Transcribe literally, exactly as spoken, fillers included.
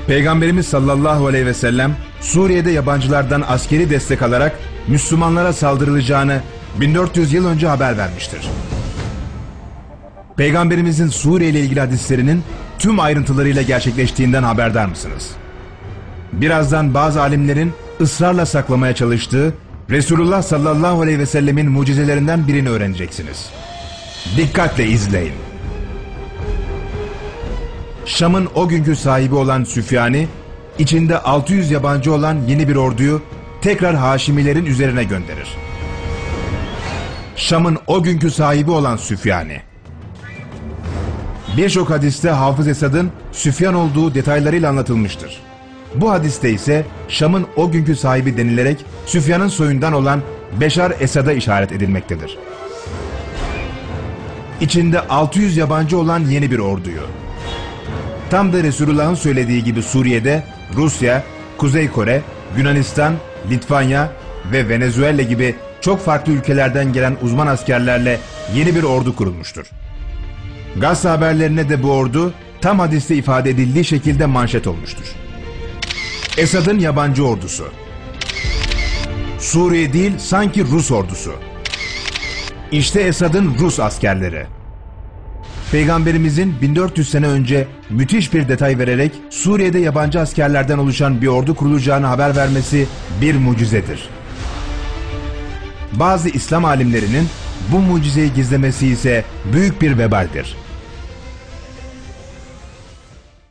Peygamberimiz sallallahu aleyhi ve sellem Suriye'de yabancılardan askeri destek alarak Müslümanlara saldırılacağını bin dört yüz yıl önce haber vermiştir. Peygamberimizin Suriye ile ilgili hadislerinin tüm ayrıntılarıyla gerçekleştiğinden haberdar mısınız? Birazdan bazı alimlerin ısrarla saklamaya çalıştığı Resulullah sallallahu aleyhi ve sellemin mucizelerinden birini öğreneceksiniz. Dikkatle izleyin. Şam'ın o günkü sahibi olan Süfyani, içinde altı yüz yabancı olan yeni bir orduyu tekrar Haşimilerin üzerine gönderir. Şam'ın o günkü sahibi olan Süfyani. Birçok hadiste Hafız Esad'ın Süfyan olduğu detaylarıyla anlatılmıştır. Bu hadiste ise Şam'ın o günkü sahibi denilerek Süfyan'ın soyundan olan Beşar Esad'a işaret edilmektedir. İçinde altı yüz yabancı olan yeni bir orduyu. Tam da Resulullah'ın söylediği gibi Suriye'de Rusya, Kuzey Kore, Yunanistan, Litvanya ve Venezuela gibi çok farklı ülkelerden gelen uzman askerlerle yeni bir ordu kurulmuştur. Gazete haberlerine de bu ordu tam hadiste ifade edildiği şekilde manşet olmuştur. Esad'ın yabancı ordusu. Suriye değil, sanki Rus ordusu. İşte Esad'ın Rus askerleri. Peygamberimizin bin dört yüz sene önce müthiş bir detay vererek Suriye'de yabancı askerlerden oluşan bir ordu kurulacağını haber vermesi bir mucizedir. Bazı İslam alimlerinin bu mucizeyi gizlemesi ise büyük bir vebaldir.